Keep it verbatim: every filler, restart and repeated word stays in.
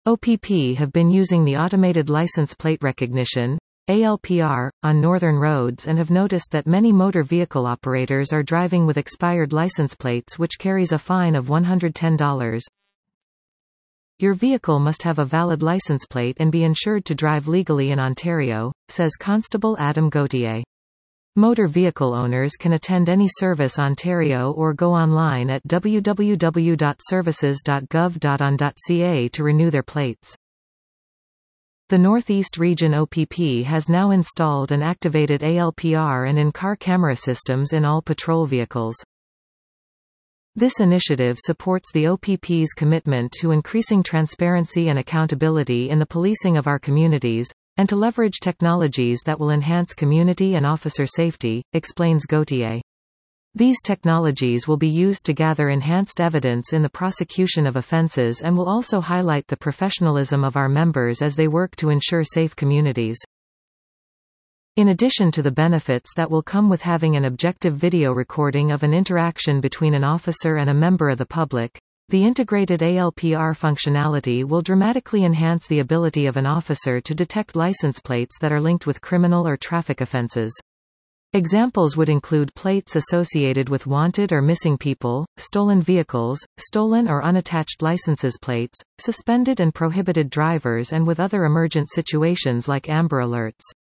O P P have been using the automated license plate recognition A L P R, on northern roads and have noticed that many motor vehicle operators are driving with expired license plates, which carries a fine of one hundred ten dollars. Your vehicle must have a valid license plate and be insured to drive legally in Ontario, says Constable Adam Gauthier. Motor vehicle owners can attend Any Service Ontario or go online at w w w dot services dot gov dot on dot c a to renew their plates. The Northeast Region O P P has now installed and activated A L P R and in-car camera systems in all patrol vehicles. This initiative supports the O P P's commitment to increasing transparency and accountability in the policing of our communities, and to leverage technologies that will enhance community and officer safety, explains Gauthier. These technologies will be used to gather enhanced evidence in the prosecution of offences and will also highlight the professionalism of our members as they work to ensure safe communities. In addition to the benefits that will come with having an objective video recording of an interaction between an officer and a member of the public, the integrated A L P R functionality will dramatically enhance the ability of an officer to detect license plates that are linked with criminal or traffic offenses. Examples would include plates associated with wanted or missing people, stolen vehicles, stolen or unattached licenses plates, suspended and prohibited drivers, and with other emergent situations like Amber Alerts.